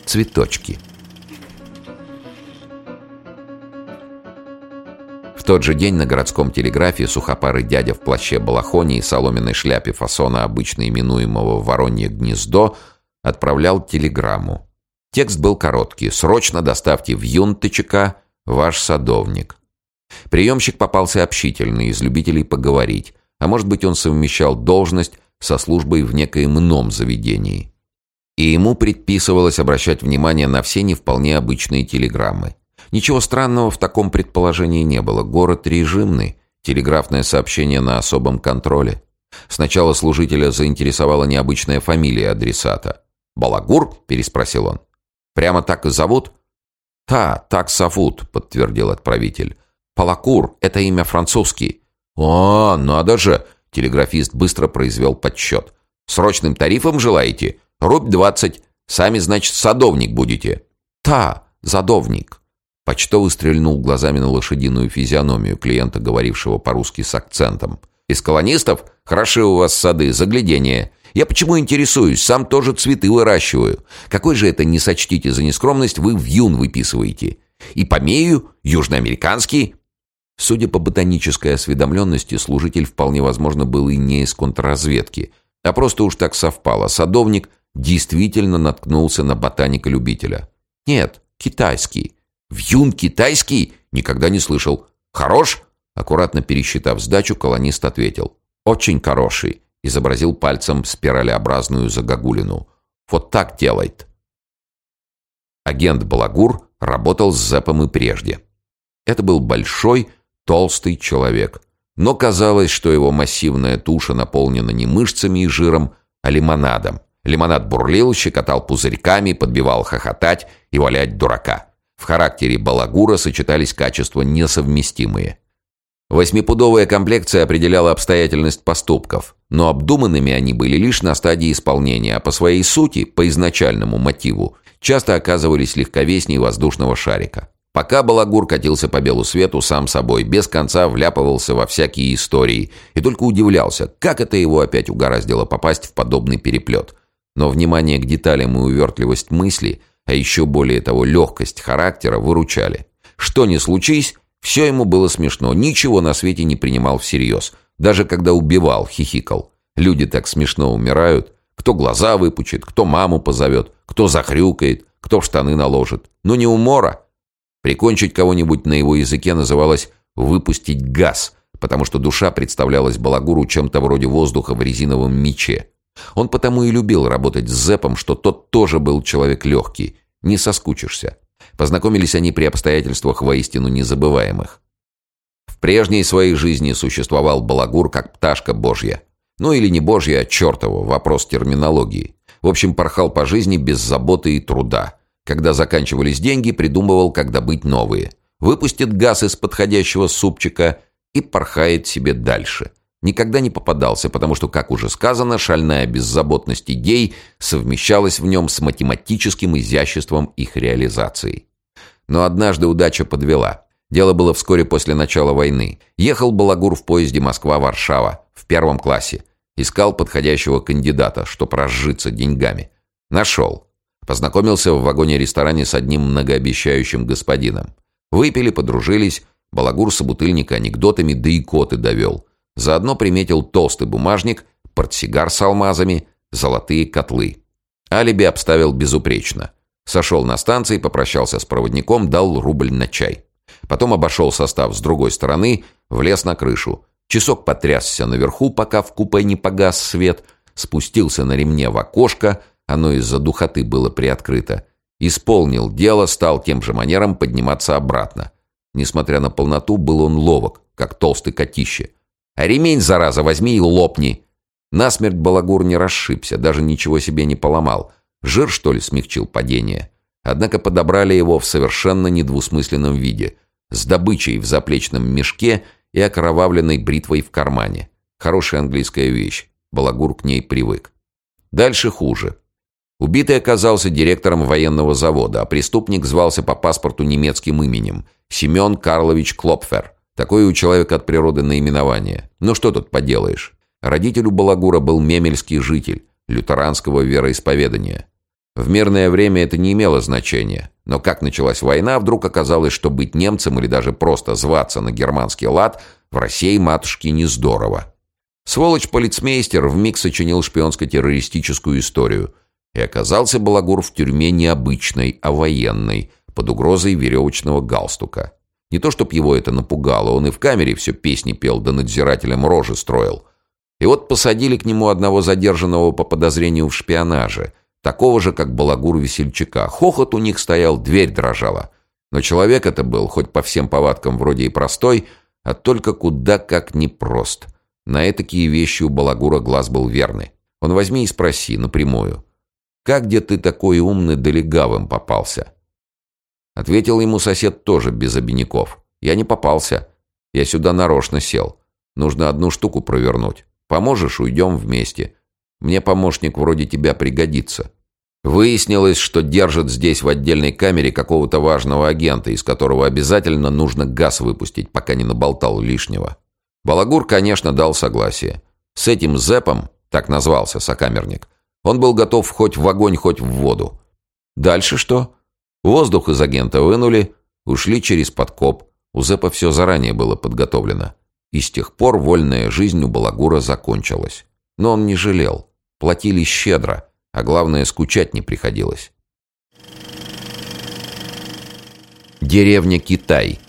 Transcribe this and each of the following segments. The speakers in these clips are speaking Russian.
цветочки. В тот же день на городском телеграфе сухопарый дядя в плаще-балахоне и соломенной шляпе фасона, обычно именуемого «Воронье гнездо», отправлял телеграмму. Текст был короткий: «Срочно доставьте в Юн ТЧК ваш садовник». Приемщик попался общительный, из любителей поговорить, а может быть, он совмещал должность со службой в некоем ином заведении. И ему предписывалось обращать внимание на все не вполне обычные телеграммы. Ничего странного в таком предположении не было. Город режимный, телеграфное сообщение на особом контроле. Сначала служителя заинтересовала необычная фамилия адресата. «Балагур?» – переспросил он. «Прямо так и зовут?» «Да, так зовут», – подтвердил отправитель. «Балагур – это имя французский». «О, надо же!» – телеграфист быстро произвел подсчет. «Срочным тарифом желаете? Рубль 20. Сами, значит, садовник будете». «Да, садовник». Почтовый стрельнул глазами на лошадиную физиономию клиента, говорившего по-русски с акцентом. «Из колонистов? Хороши у вас сады, загляденье. Я почему интересуюсь? Сам тоже цветы выращиваю. Какой же это, не сочтите за нескромность, вы в Юн выписываете? И помею? Южноамериканский?» Судя по ботанической осведомленности, служитель вполне возможно был и не из контрразведки, а просто уж так совпало. Садовник действительно наткнулся на ботаника-любителя. «Нет, китайский». «В Юн китайский? Никогда не слышал. Хорош?» Аккуратно пересчитав сдачу, колонист ответил. «Очень хороший», — изобразил пальцем спиралеобразную загогулину. «Вот так делает». Агент Балагур работал с зэпом и прежде. Это был большой, толстый человек. Но казалось, что его массивная туша наполнена не мышцами и жиром, а лимонадом. Лимонад бурлил, щекотал пузырьками, подбивал хохотать и валять дурака. В характере Балагура сочетались качества несовместимые. Восьмипудовая комплекция определяла обстоятельность поступков, но обдуманными они были лишь на стадии исполнения, а по своей сути, по изначальному мотиву, часто оказывались легковесней воздушного шарика. Пока Балагур катился по белу свету сам собой, без конца вляпывался во всякие истории и только удивлялся, как это его опять угораздило попасть в подобный переплет. Но внимание к деталям и увертливость мысли, а еще более того легкость характера, выручали. Что ни случись, все ему было смешно, ничего на свете не принимал всерьез. Даже когда убивал, хихикал. Люди так смешно умирают. Кто глаза выпучит, кто маму позовет, кто захрюкает, кто в штаны наложит. Но не умора. Прикончить кого-нибудь на его языке называлось «выпустить газ», потому что душа представлялась Балагуру чем-то вроде воздуха в резиновом мече. Он потому и любил работать с зэпом, что тот тоже был человек легкий. Не соскучишься. Познакомились они при обстоятельствах воистину незабываемых. В прежней своей жизни существовал Балагур как пташка божья. Ну или не божья, а чертова, вопрос терминологии. В общем, порхал по жизни без заботы и труда. Когда заканчивались деньги, придумывал, как добыть новые. Выпустит газ из подходящего супчика и порхает себе дальше. Никогда не попадался, потому что, как уже сказано, шальная беззаботность идей совмещалась в нем с математическим изяществом их реализации. Но однажды удача подвела. Дело было вскоре после начала войны. Ехал Балагур в поезде Москва-Варшава в 1 классе. Искал подходящего кандидата, чтоб разжиться деньгами. Нашел. Познакомился в вагоне-ресторане с одним многообещающим господином. Выпили, подружились. Балагур собутыльника анекдотами, да и коты довел. Заодно приметил толстый бумажник, портсигар с алмазами, золотые котлы. Алиби обставил безупречно. Сошел на станции, попрощался с проводником, дал рубль на чай. Потом обошел состав с другой стороны, влез на крышу. Часок потрясся наверху, пока в купе не погас свет, спустился на ремне в окошко, оно из-за духоты было приоткрыто. Исполнил дело, стал тем же манером подниматься обратно. Несмотря на полноту, был он ловок, как толстый котище. «А ремень, зараза, возьми и лопни!» Насмерть Балагур не расшибся, даже ничего себе не поломал. Жир, что ли, смягчил падение? Однако подобрали его в совершенно недвусмысленном виде, с добычей в заплечном мешке и окровавленной бритвой в кармане. Хорошая английская вещь. Балагур к ней привык. Дальше хуже. Убитый оказался директором военного завода, а преступник звался по паспорту немецким именем – Семен Карлович Клопфер. Такое у человека от природы наименование. Ну что тут поделаешь? Родитель у Балагура был мемельский житель лютеранского вероисповедания. В мирное время это не имело значения, но как началась война, вдруг оказалось, что быть немцем или даже просто зваться на германский лад в России матушке не здорово. Сволочь-полицмейстер вмиг сочинил шпионско-террористическую историю, и оказался Балагур в тюрьме не обычной, а военной, под угрозой веревочного галстука. Не то чтоб его это напугало, он и в камере все песни пел, да надзирателем рожи строил. И вот посадили к нему одного задержанного по подозрению в шпионаже, такого же, как Балагур-весельчака. Хохот у них стоял, дверь дрожала. Но человек это был, хоть по всем повадкам вроде и простой, а только куда как непрост. На этакие вещи у Балагура глаз был верный. Он возьми и спроси напрямую: «Как, где ты такой умный да легавым попался?» Ответил ему сосед тоже без обиняков: «Я не попался. Я сюда нарочно сел. Нужно одну штуку провернуть. Поможешь — уйдем вместе. Мне помощник вроде тебя пригодится». Выяснилось, что держат здесь в отдельной камере какого-то важного агента, из которого обязательно нужно газ выпустить, пока не наболтал лишнего. Балагур, конечно, дал согласие. С этим зэпом, так назвался сокамерник, он был готов хоть в огонь, хоть в воду. Дальше что? Воздух из агента вынули, ушли через подкоп. У зэпа все заранее было подготовлено. И с тех пор вольная жизнь у Балагура закончилась. Но он не жалел. Платили щедро, а главное, скучать не приходилось. Деревня Китай.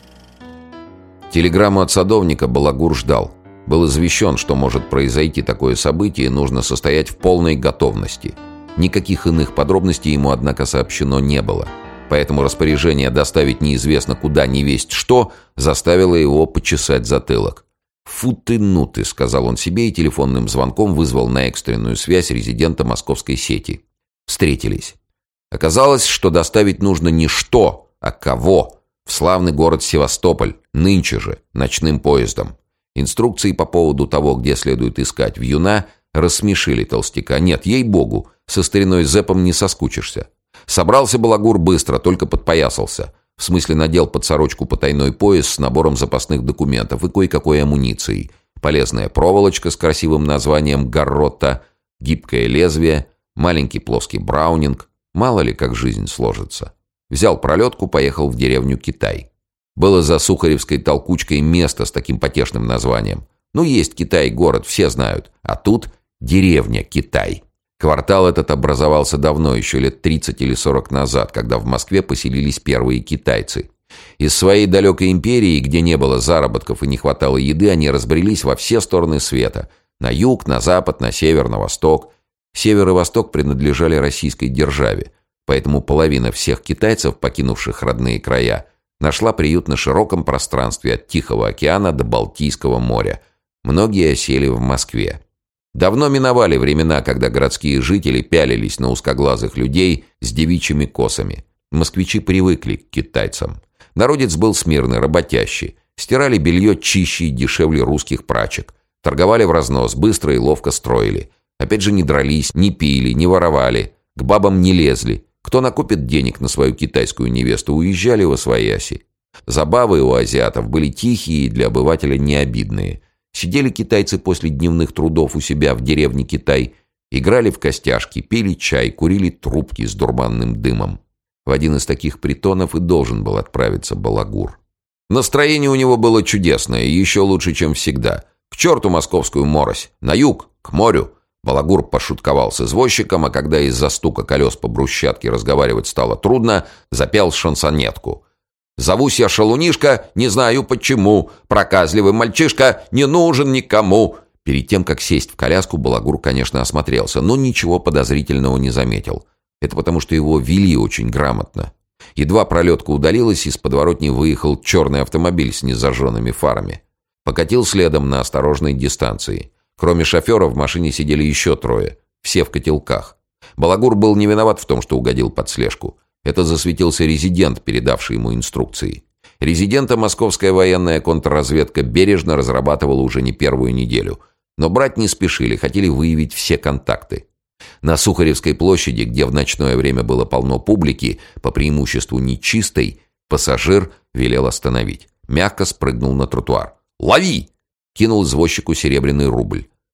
Телеграмму от садовника Балагур ждал. Был извещен, что может произойти такое событие, и нужно состоять в полной готовности. Никаких иных подробностей ему, однако, сообщено не было. Поэтому распоряжение доставить неизвестно куда невесть что заставило его почесать затылок. «Фу ты, ну ты», — сказал он себе и телефонным звонком вызвал на экстренную связь резидента московской сети. Встретились. Оказалось, что доставить нужно не что, а кого. В славный город Севастополь, нынче же, ночным поездом. Инструкции по поводу того, где следует искать вьюна, рассмешили толстяка. Нет, ей-богу, со стариной зэпом не соскучишься. Собрался Балагур быстро, только подпоясался. В смысле, надел под сорочку потайной пояс с набором запасных документов и кое-какой амуницией. Полезная проволочка с красивым названием «Гарротта», гибкое лезвие, маленький плоский браунинг. Мало ли, как жизнь сложится. Взял пролетку, поехал в деревню Китай. Было за Сухаревской толкучкой место с таким потешным названием. Ну, есть Китай город, все знают. А тут деревня Китай. Квартал этот образовался давно, еще лет 30 или 40 назад, когда в Москве поселились первые китайцы. Из своей далекой империи, где не было заработков и не хватало еды, они разбрелись во все стороны света. На юг, на запад, на север, на восток. Север и восток принадлежали российской державе. Поэтому половина всех китайцев, покинувших родные края, нашла приют на широком пространстве от Тихого океана до Балтийского моря. Многие осели в Москве. Давно миновали времена, когда городские жители пялились на узкоглазых людей с девичьими косами. Москвичи привыкли к китайцам. Народец был смирный, работящий. Стирали белье чище и дешевле русских прачек. Торговали в разнос, быстро и ловко строили. Опять же, не дрались, не пили, не воровали. К бабам не лезли. Кто накопит денег на свою китайскую невесту, уезжали восвояси. Забавы у азиатов были тихие и для обывателя необидные. Сидели китайцы после дневных трудов у себя в деревне Китай, играли в костяшки, пили чай, курили трубки с дурманным дымом. В один из таких притонов и должен был отправиться Балагур. Настроение у него было чудесное, еще лучше, чем всегда. К черту московскую морось, на юг, к морю. Балагур пошутковал с извозчиком, а когда из-за стука колес по брусчатке разговаривать стало трудно, запел шансонетку. «Зовусь я Шалунишка, не знаю почему, проказливый мальчишка не нужен никому». Перед тем, как сесть в коляску, Балагур, конечно, осмотрелся, но ничего подозрительного не заметил. Это потому, что его вели очень грамотно. Едва пролетка удалилась, из подворотни выехал черный автомобиль с незажженными фарами. Покатил следом на осторожной дистанции. Кроме шофера в машине сидели еще трое, все в котелках. Балагур был не виноват в том, что угодил под слежку. Это засветился резидент, передавший ему инструкции. Резидента московская военная контрразведка бережно разрабатывала уже не первую неделю. Но брать не спешили, хотели выявить все контакты. На Сухаревской площади, где в ночное время было полно публики, по преимуществу нечистой, пассажир велел остановить. Мягко спрыгнул на тротуар. «Лови!» — кинул извозчику серебряный рубль.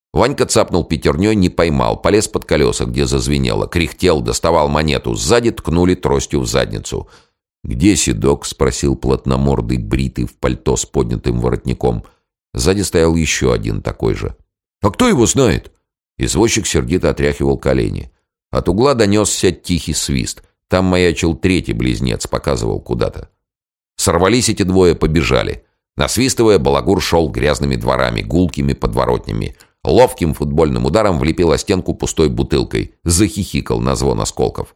Ванька цапнул пятерней, не поймал, полез под колеса, где зазвенело, кряхтел, доставал монету, сзади ткнули тростью в задницу. «Где седок?» — спросил плотномордый, бритый, в пальто с поднятым воротником. Сзади стоял еще один такой же. «А кто его знает?» Извозчик сердито отряхивал колени. От угла донесся тихий свист. Там маячил третий близнец, показывал куда-то. Сорвались эти двое, побежали. Насвистывая, балагур шел грязными дворами, гулкими подворотнями. Ловким футбольным ударом влепил о стенку пустой бутылкой. Захихикал на звон осколков.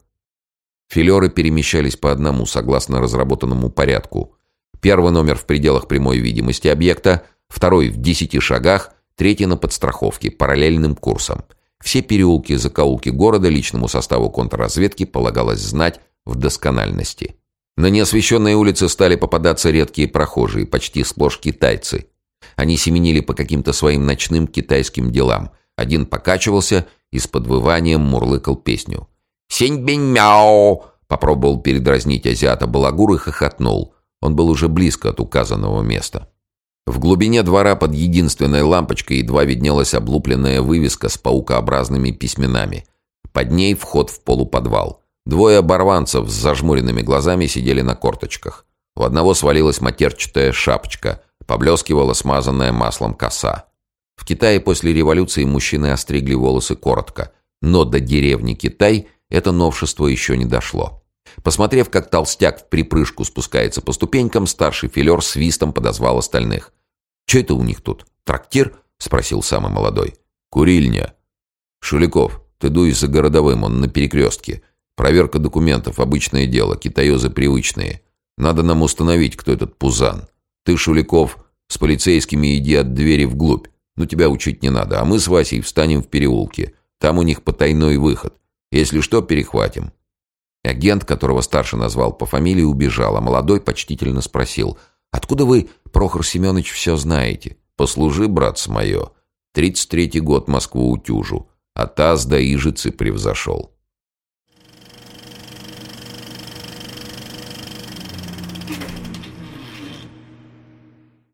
Филеры перемещались по одному, согласно разработанному порядку. Первый номер в пределах прямой видимости объекта, второй в 10 шагах, третий на подстраховке, параллельным курсом. Все переулки и закоулки города личному составу контрразведки полагалось знать в доскональности. На неосвещенные улицы стали попадаться редкие прохожие, почти сплошь китайцы. Они семенили по каким-то своим ночным китайским делам. Один покачивался и с подвыванием мурлыкал песню. «Синь-бинь-мяу!» — попробовал передразнить азиата балагур и хохотнул. Он был уже близко от указанного места. В глубине двора под единственной лампочкой едва виднелась облупленная вывеска с паукообразными письменами. Под ней вход в полуподвал. Двое оборванцев с зажмуренными глазами сидели на корточках. У одного свалилась матерчатая шапочка, поблескивала смазанная маслом коса. В Китае после революции мужчины остригли волосы коротко, но до деревни Китай это новшество еще не дошло. Посмотрев, как толстяк в припрыжку спускается по ступенькам, старший филер свистом подозвал остальных. «Че это у них тут? Трактир?» — спросил самый молодой. «Курильня». «Шуликов, ты дуй за городовым, он на перекрестке. Проверка документов — обычное дело, китаёзы привычные. Надо нам установить, кто этот Пузан. Ты, Шуликов, с полицейскими иди от двери вглубь. Ну, тебя учить не надо, а мы с Васей встанем в переулке. Там у них потайной выход. Если что, перехватим». Агент, которого старший назвал по фамилии, убежал, а молодой почтительно спросил: «Откуда вы, Прохор Семенович, все знаете?» «Послужи, братцы мое. 33-й год Москву утюжу, а таз до Ижицы